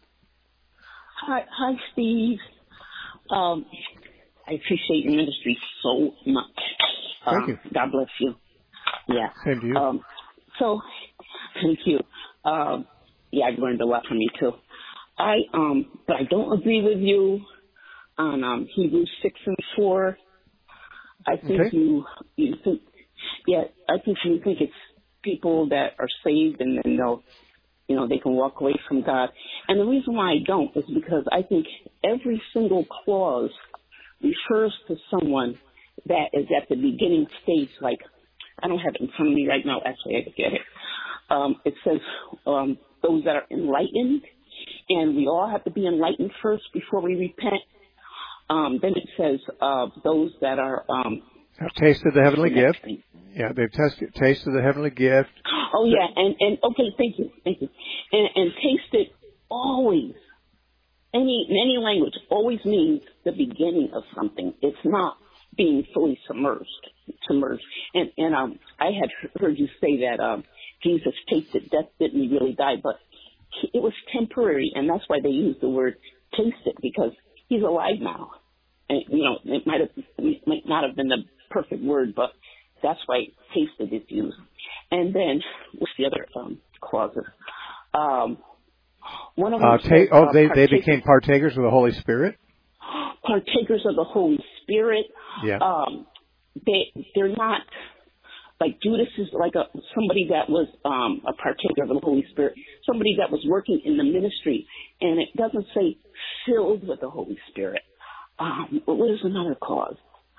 Speaker 8: Hi, hi, Steve. Um, I appreciate your ministry so much.
Speaker 1: Thank
Speaker 8: um,
Speaker 1: you.
Speaker 8: God bless you. Yeah.
Speaker 1: Same to you.
Speaker 8: Um, so, thank you. Um, yeah, I've learned a lot from you too. I um, but I don't agree with you on um, Hebrews six and four. I think
Speaker 1: okay.
Speaker 8: you you think. Yeah, I think you think it's people that are saved and then they'll, you know, they can walk away from God. And the reason why I don't is because I think every single clause refers to someone that is at the beginning stage. Like, I don't have it in front of me right now. Actually, I could get it. um, it says um, those that are enlightened, and we all have to be enlightened first before we repent. Um, then it says uh, those that are um,
Speaker 1: have tasted the heavenly
Speaker 8: the
Speaker 1: gift.
Speaker 8: thing.
Speaker 1: Yeah, they've tested, tasted the heavenly gift.
Speaker 8: Oh yeah, and and okay, thank you, thank you, and and tasted always. Any in any language always means the beginning of something. It's not being fully submerged. Submerged. And and um, I had heard you say that um, Jesus tasted death, didn't he really die? But he, it was temporary, and that's why they use the word tasted, because he's alive now. And you know, it might have it might not have been the perfect word, but that's why tasted is used. And then what's the other um, clauses? Um, One of them
Speaker 1: uh,
Speaker 8: says,
Speaker 1: ta- oh,
Speaker 8: uh,
Speaker 1: they, they became partakers of the Holy Spirit?
Speaker 8: Partakers of the Holy Spirit.
Speaker 1: Yeah.
Speaker 8: Um, they, they're not, like Judas is like a somebody that was um, a partaker of the Holy Spirit, somebody that was working in the ministry. And it doesn't say filled with the Holy Spirit. Um, what is another clause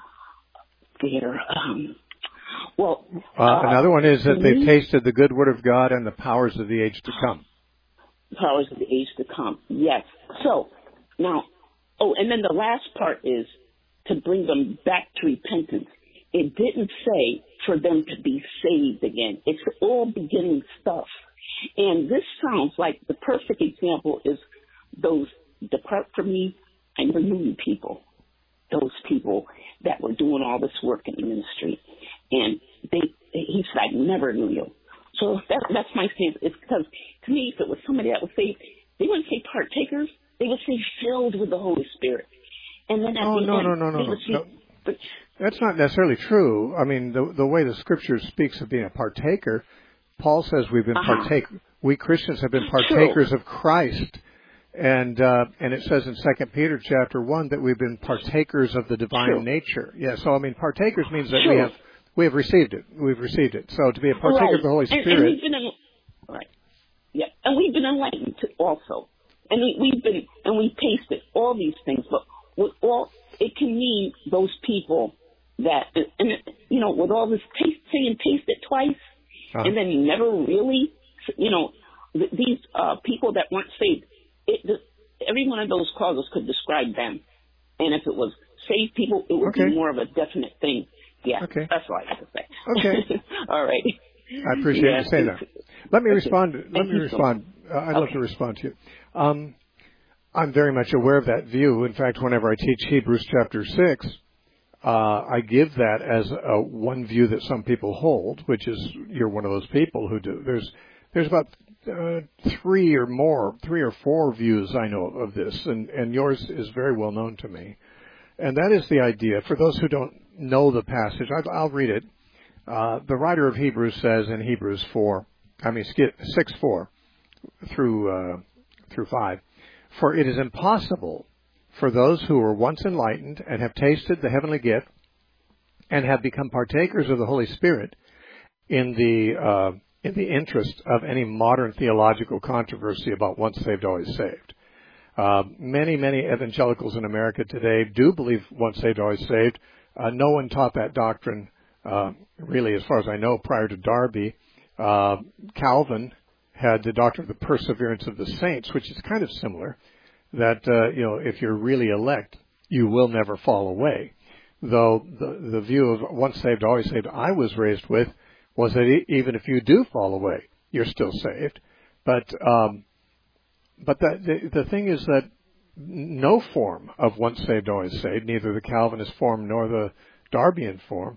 Speaker 8: there? Um, well,
Speaker 1: uh,
Speaker 8: uh,
Speaker 1: another one is that they've
Speaker 8: me,
Speaker 1: tasted the good word of God and the powers of the age to come.
Speaker 8: Powers of the age to come. Yes. So now, oh, and then the last part is to bring them back to repentance. It didn't say for them to be saved again. It's all beginning stuff. And this sounds like the perfect example is those depart from me, I never knew you people. Those people that were doing all this work in the ministry. And they, he said, I never knew you. So that, that's my stance. It's because, to me, if it was somebody that was saved, they wouldn't say partakers. They would say filled with the Holy Spirit. And then at
Speaker 1: oh,
Speaker 8: the
Speaker 1: no,
Speaker 8: end,
Speaker 1: no, no, no,
Speaker 8: they
Speaker 1: no,
Speaker 8: would say,
Speaker 1: no.
Speaker 8: but,
Speaker 1: That's not necessarily true. I mean, the the way the Scripture speaks of being a partaker, Paul says we've been
Speaker 8: uh-huh.
Speaker 1: partake. We Christians have been partakers
Speaker 8: True.
Speaker 1: of Christ, and uh, and it says in Second Peter chapter one that we've been partakers of the divine
Speaker 8: True.
Speaker 1: nature. Yeah. So I mean, partakers means that
Speaker 8: True.
Speaker 1: we have we have received it. We've received it. So to be a partaker
Speaker 8: right.
Speaker 1: of the Holy
Speaker 8: and,
Speaker 1: Spirit.
Speaker 8: And we've been en- right. Yeah, and we've been enlightened also, and we, we've been and we tasted all these things, but with all it can mean those people that, and you know, with all this taste, saying taste it twice, uh-huh. and then you never really, you know, th- these uh, people that weren't saved, it, the, every one of those clauses could describe them. And if it was saved people, it would
Speaker 1: okay.
Speaker 8: be more of a definite thing. Yeah,
Speaker 1: okay.
Speaker 8: that's all I have to say.
Speaker 1: Okay.
Speaker 8: All right.
Speaker 1: I appreciate
Speaker 8: yeah.
Speaker 1: you saying that. Let me
Speaker 8: okay.
Speaker 1: respond. Let
Speaker 8: Thank
Speaker 1: me respond.
Speaker 8: So
Speaker 1: uh, I'd
Speaker 8: okay.
Speaker 1: love to respond to you. Um, I'm very much aware of that view. In fact, whenever I teach Hebrews chapter six, uh, I give that as a, one view that some people hold, which is you're one of those people who do. There's there's about uh, three or more, three or four views I know of this, and, and yours is very well known to me. And that is the idea. For those who don't know the passage, I, I'll read it. Uh, the writer of Hebrews says in Hebrews four, I mean six four through uh, through five. For it is impossible for those who were once enlightened and have tasted the heavenly gift and have become partakers of the Holy Spirit in the uh, in the interest of any modern theological controversy about once saved, always saved. Uh, many, many evangelicals in America today do believe once saved, always saved. Uh, no one taught that doctrine, uh, really, as far as I know, prior to Darby. Uh, Calvin had the doctrine of the perseverance of the saints, which is kind of similar, that, uh, you know, if you're really elect, you will never fall away. Though the, the view of once saved, always saved I was raised with was that e- even if you do fall away, you're still saved. But um, but the, the, the thing is that no form of once saved, always saved, neither the Calvinist form nor the Darbian form,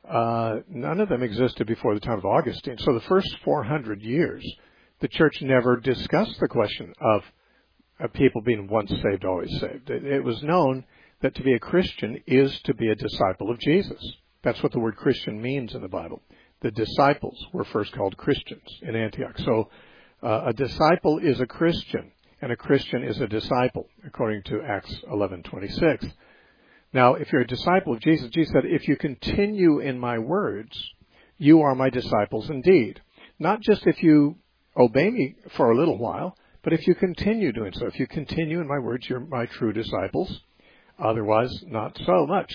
Speaker 1: uh, none of them existed before the time of Augustine. So the first four hundred years, the church never discussed the question of, of people being once saved, always saved. It, it was known that to be a Christian is to be a disciple of Jesus. That's what the word Christian means in the Bible. The disciples were first called Christians in Antioch. So uh, a disciple is a Christian, and a Christian is a disciple, according to Acts eleven twenty-six. Now, if you're a disciple of Jesus, Jesus said, if you continue in my words, you are my disciples indeed. Not just if you obey me for a little while, but if you continue doing so. If you continue in my words, you're my true disciples. Otherwise, not so much.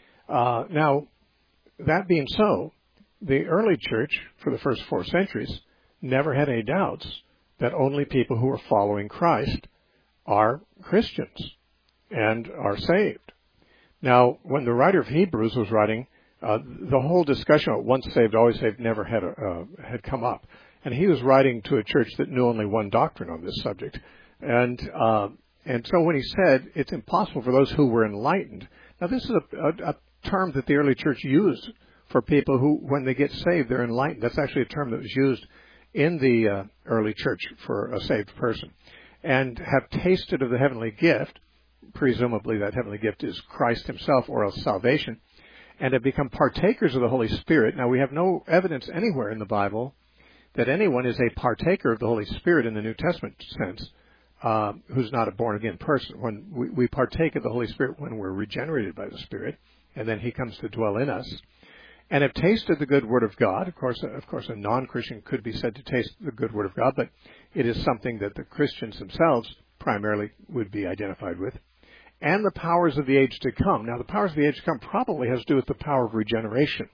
Speaker 1: Uh, now, that being so, the early church, for the first four centuries, never had any doubts that only people who are following Christ are Christians and are saved. Now, when the writer of Hebrews was writing, uh, the whole discussion about once saved, always saved never had a, uh, had come up. And he was writing to a church that knew only one doctrine on this subject. And uh, and so when he said it's impossible for those who were enlightened. Now, this is a, a, a term that the early church used for people who, when they get saved, they're enlightened. That's actually a term that was used in the uh, early church for a saved person. And have tasted of the heavenly gift, presumably that heavenly gift is Christ himself or else salvation, and have become partakers of the Holy Spirit. Now, we have no evidence anywhere in the Bible that anyone is a partaker of the Holy Spirit in the New Testament sense, uh, who's not a born-again person. When we, we partake of the Holy Spirit when we're regenerated by the Spirit, and then he comes to dwell in us, and have tasted the good word of God. Of course, of course, a non-Christian could be said to taste the good word of God, but it is something that the Christians themselves primarily would be identified with. And the powers of the age to come. Now, the powers of the age to come probably has to do with the power of regeneration,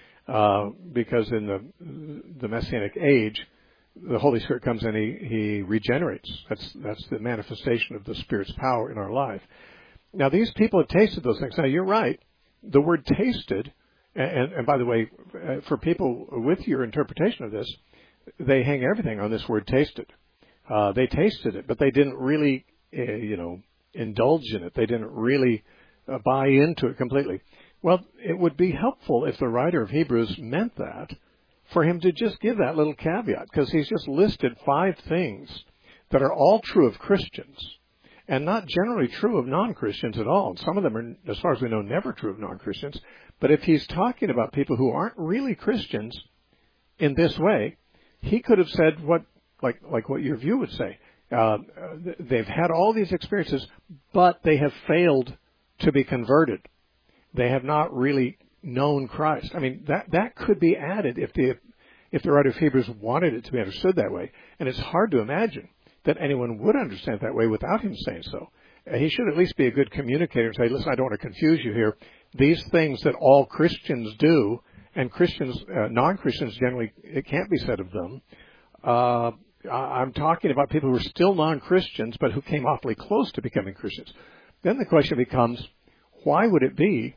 Speaker 1: uh, because in the the Messianic age, the Holy Spirit comes and he, he regenerates. That's that's the manifestation of the Spirit's power in our life. Now, these people have tasted those things. Now, you're right. The word tasted. And, and by the way, for people with your interpretation of this, they hang everything on this word tasted. Uh, they tasted it, but they didn't really, uh, you know, indulge in it. They didn't really uh, buy into it completely. Well, it would be helpful if the writer of Hebrews meant that, for him to just give that little caveat, because he's just listed five things that are all true of Christians and not generally true of non-Christians at all. And some of them are, as far as we know, never true of non-Christians. But if he's talking about people who aren't really Christians in this way, he could have said what, like, like what your view would say. Uh, they've had all these experiences, but they have failed to be converted. They have not really known Christ. I mean, that that could be added if the if the writer of Hebrews wanted it to be understood that way. And it's hard to imagine that anyone would understand it that way without him saying so. Uh, he should at least be a good communicator and say, listen, I don't want to confuse you here. These things that all Christians do, and Christians, uh, non-Christians generally, it can't be said of them. Uh, I'm talking about people who are still non-Christians, but who came awfully close to becoming Christians. Then the question becomes, why would it be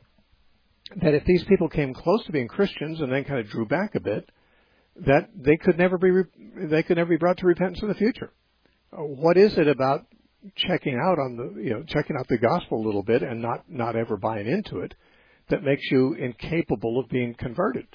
Speaker 1: that if these people came close to being Christians and then kind of drew back a bit, that they could never be they could never be brought to repentance in the future? What is it about checking out on the you know checking out the gospel a little bit and not not ever buying into it that makes you incapable of being converted?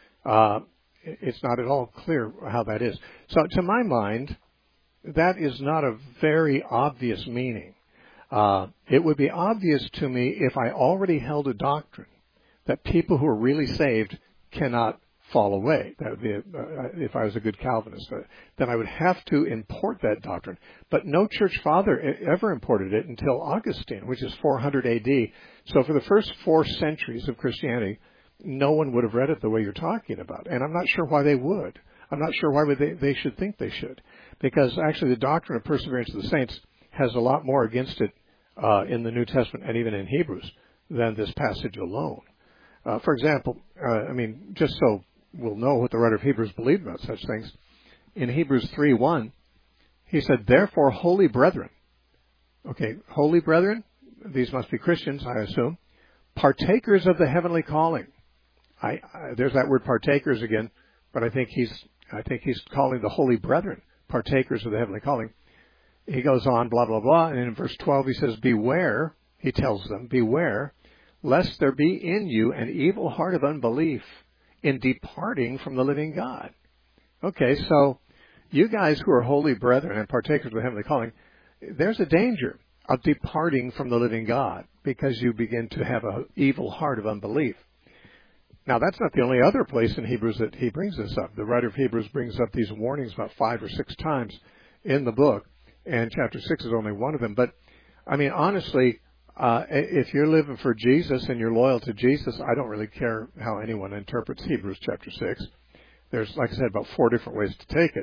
Speaker 1: Uh, it's not at all clear how that is. So, to my mind, that is not a very obvious meaning. Uh, it would be obvious to me if I already held a doctrine that people who are really saved cannot fall away. That would be, a, uh, if I was a good Calvinist, uh, then I would have to import that doctrine. But no church father ever imported it until Augustine, which is four hundred A D. So for the first four centuries of Christianity, no one would have read it the way you're talking about. And I'm not sure why they would. I'm not sure why would they, they should think they should. Because actually the doctrine of perseverance of the saints has a lot more against it uh, in the New Testament and even in Hebrews than this passage alone. Uh, for example, uh, I mean, just so we'll know what the writer of Hebrews believed about such things, in Hebrews three one, he said, therefore, holy brethren, okay, holy brethren, these must be Christians, I assume, partakers of the heavenly calling. I, I, there's that word partakers again, but I think he's I think he's calling the holy brethren partakers of the heavenly calling. He goes on, blah, blah, blah, and in verse twelve he says, beware, he tells them, beware, lest there be in you an evil heart of unbelief in departing from the living God. Okay, so you guys who are holy brethren and partakers of the heavenly calling, there's a danger of departing from the living God because you begin to have an evil heart of unbelief. Now, that's not the only other place in Hebrews that he brings this up. The writer of Hebrews brings up these warnings about five or six times in the book, and chapter six is only one of them. But, I mean, honestly, uh, if you're living for Jesus and you're loyal to Jesus, I don't really care how anyone interprets Hebrews chapter six. There's, like I said, about four different ways to take it.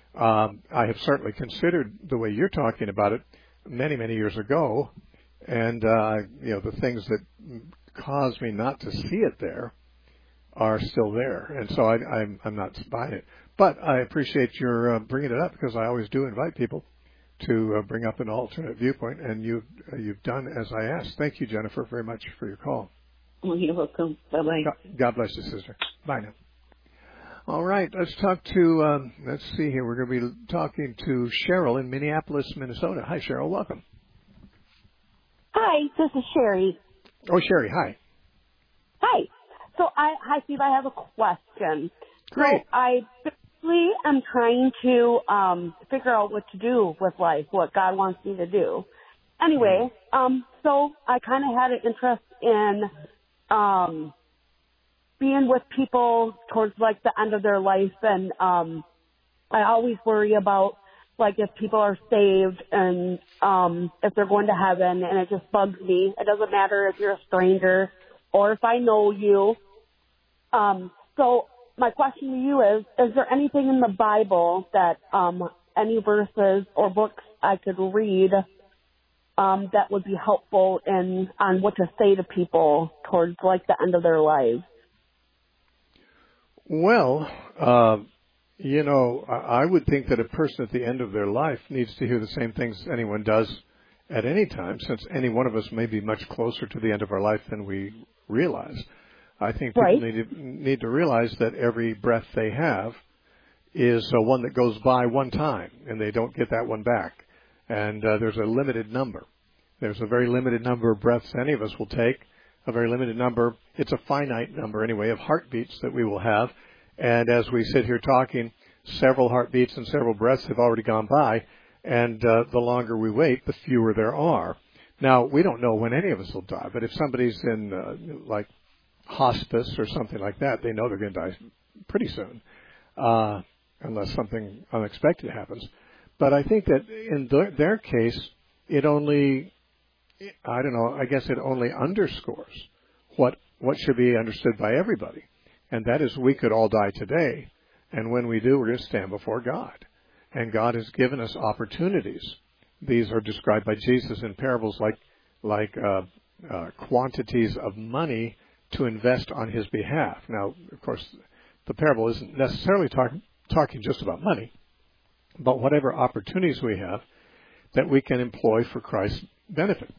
Speaker 1: Um, I have certainly considered the way you're talking about it many, many years ago, and, uh, you know, the things that caused me not to see it there are still there. And so I, I'm, I'm not buying it. But I appreciate your uh, bringing it up, because I always do invite people to uh, bring up an alternate viewpoint, and you've, uh, you've done as I asked. Thank you, Jennifer, very much for your call.
Speaker 8: Oh, you're welcome. Bye-bye.
Speaker 1: God, God bless you, sister. Bye now. All right, let's talk to, um, let's see here. We're going to be talking to Cheryl in Minneapolis, Minnesota. Hi, Cheryl. Welcome.
Speaker 9: Hi, this is Sherry.
Speaker 1: Oh, Sherry, hi.
Speaker 9: Hi. So, I, hi, Steve. I have a question.
Speaker 1: Great.
Speaker 9: So I basically am trying to um, figure out what to do with life, what God wants me to do. Anyway, um, so I kind of had an interest in um, being with people towards like the end of their life, and um, I always worry about like if people are saved and um, if they're going to heaven, and it just bugs me. It doesn't matter if you're a stranger or if I know you. Um, so my question to you is, is there anything in the Bible that um, any verses or books I could read um, that would be helpful in on what to say to people towards like the end of their lives?
Speaker 1: Well, uh, you know, I would think that a person at the end of their life needs to hear the same things anyone does at any time, since any one of us may be much closer to the end of our life than we realize. I think people
Speaker 9: right.
Speaker 1: need, to, need to realize that every breath they have is uh, one that goes by one time, and they don't get that one back. And uh, there's a limited number. There's a very limited number of breaths any of us will take, a very limited number. It's a finite number, anyway, of heartbeats that we will have. And as we sit here talking, several heartbeats and several breaths have already gone by, and uh, the longer we wait, the fewer there are. Now, we don't know when any of us will die, but if somebody's in, uh, like, hospice or something like that, they know they're going to die pretty soon, uh, unless something unexpected happens. But I think that in the, their case, it only, I don't know, I guess it only underscores what what should be understood by everybody. And that is, we could all die today, and when we do, we're going to stand before God. And God has given us opportunities. These are described by Jesus in parables like like uh, uh, quantities of money to invest on his behalf. Now, of course, the parable isn't necessarily talk, talking just about money, but whatever opportunities we have that we can employ for Christ's benefit.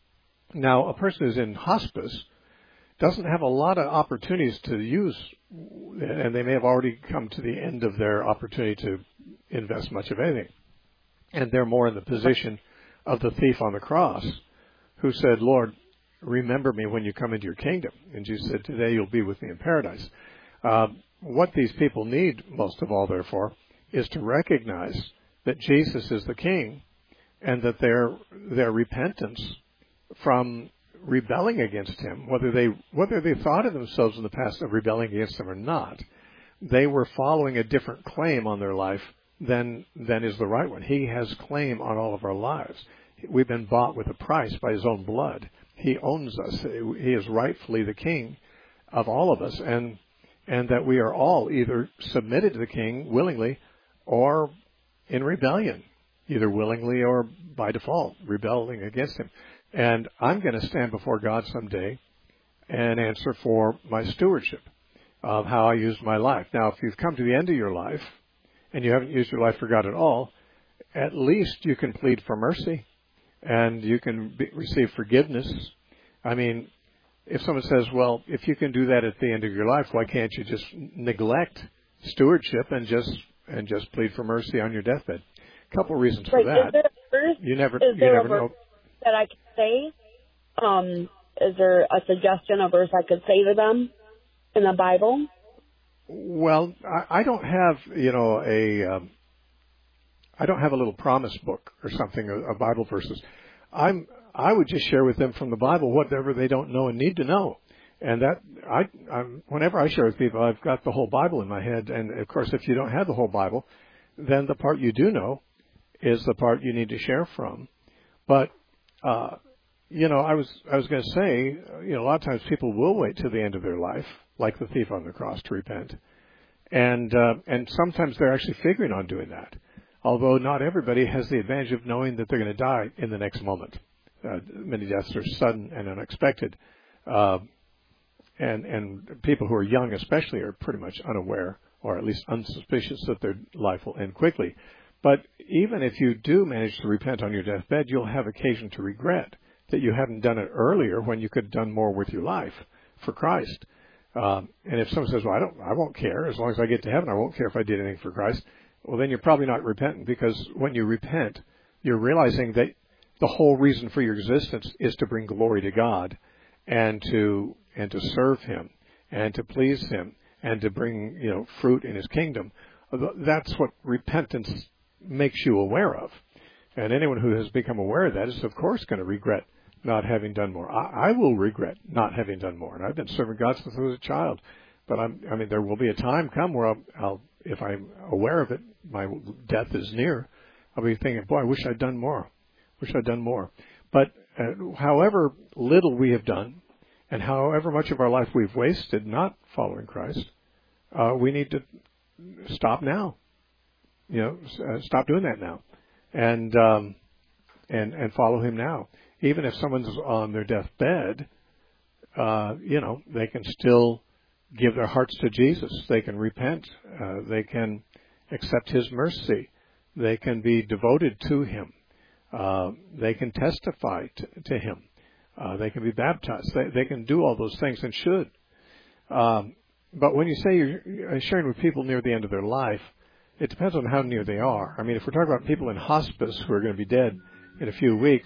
Speaker 1: Now, a person who's in hospice doesn't have a lot of opportunities to use, and they may have already come to the end of their opportunity to invest much of anything. And they're more in the position of the thief on the cross who said, Lord, remember me when you come into your kingdom. And Jesus said, today you'll be with me in paradise. Uh, what these people need most of all, therefore, is to recognize that Jesus is the King, and that their their repentance from rebelling against him, whether they whether they thought of themselves in the past of rebelling against him or not, they were following a different claim on their life than than is the right one. He has claim on all of our lives. We've been bought with a price by his own blood. He owns us. He is rightfully the King of all of us, and and that we are all either submitted to the King willingly or in rebellion, either willingly or by default, rebelling against him. And I'm going to stand before God someday and answer for my stewardship of how I used my life. Now, if you've come to the end of your life and you haven't used your life for God at all, at least you can plead for mercy and you can be, receive forgiveness. I mean, if someone says, well, if you can do that at the end of your life, why can't you just neglect stewardship and just and just plead for mercy on your deathbed? A couple of reasons for
Speaker 9: Wait,
Speaker 1: that.
Speaker 9: Is there a verse,
Speaker 1: you never,
Speaker 9: is
Speaker 1: you
Speaker 9: there
Speaker 1: never
Speaker 9: a verse
Speaker 1: know.
Speaker 9: that I can say? Um, is there a suggestion, a verse I could say to them in the Bible?
Speaker 1: Well, I, I don't have, you know, a, um, I don't have a little promise book or something of Bible verses. I'm, I would just share with them from the Bible whatever they don't know and need to know. And that, I, I'm, whenever I share with people, I've got the whole Bible in my head. And of course, if you don't have the whole Bible, then the part you do know is the part you need to share from. But, uh, you know, I was, I was going to say, you know, a lot of times people will wait till the end of their life, like the thief on the cross, to repent. And, uh, and sometimes they're actually figuring on doing that. Although not everybody has the advantage of knowing that they're going to die in the next moment. Uh, many deaths are sudden and unexpected. Uh, and and people who are young especially are pretty much unaware, or at least unsuspicious, that their life will end quickly. But even if you do manage to repent on your deathbed, you'll have occasion to regret that you hadn't done it earlier when you could have done more with your life for Christ. Um, and if someone says, well, I don't, I won't care. As long as I get to heaven, I won't care if I did anything for Christ. Well, then you're probably not repentant, because when you repent, you're realizing that the whole reason for your existence is to bring glory to God and to, and to serve Him and to please Him and to bring, you know, fruit in His kingdom. That's what repentance makes you aware of. And anyone who has become aware of that is, of course, going to regret not having done more. I, I will regret not having done more. And I've been serving God since I was a child. But I'm, I mean, there will be a time come where I'll, I'll, if I'm aware of it, my death is near, I'll be thinking, boy, I wish I'd done more. Wish I'd done more. But uh, however little we have done, and however much of our life we've wasted not following Christ, uh, we need to stop now. You know, uh, stop doing that now, and um, and and follow Him now. Even if someone's on their deathbed, uh, you know, they can still give their hearts to Jesus. They can repent. Uh, they can accept His mercy. They can be devoted to Him. Uh, they can testify to, to Him. Uh, they can be baptized. They, they can do all those things and should. Um, but when you say you're sharing with people near the end of their life, it depends on how near they are. I mean, if we're talking about people in hospice who are going to be dead in a few weeks,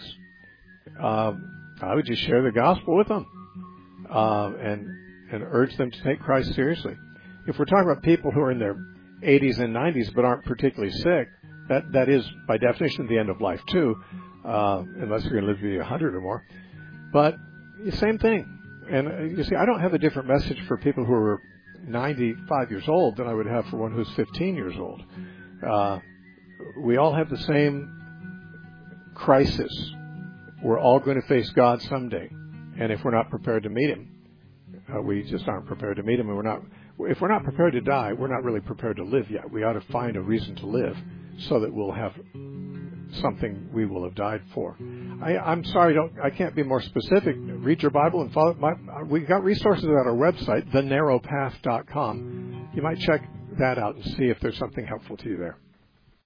Speaker 1: um, I would just share the gospel with them uh, and and urge them to take Christ seriously. If we're talking about people who are in their eighties and nineties but aren't particularly sick, that that is by definition the end of life too, uh, unless you're going to live to be one hundred or more. But same thing. And uh, you see, I don't have a different message for people who are ninety-five years old than I would have for one who's fifteen years old. Uh, we all have the same crisis. We're all going to face God someday, and if we're not prepared to meet Him, uh, we just aren't prepared to meet Him. And we're not. If we're not prepared to die, we're not really prepared to live yet. We ought to find a reason to live, so that we'll have something we will have died for. I, I'm sorry, don't, I can't be more specific. Read your Bible and follow. My, we've got resources at our website, the narrow path dot com. You might check that out and see if there's something helpful to you there.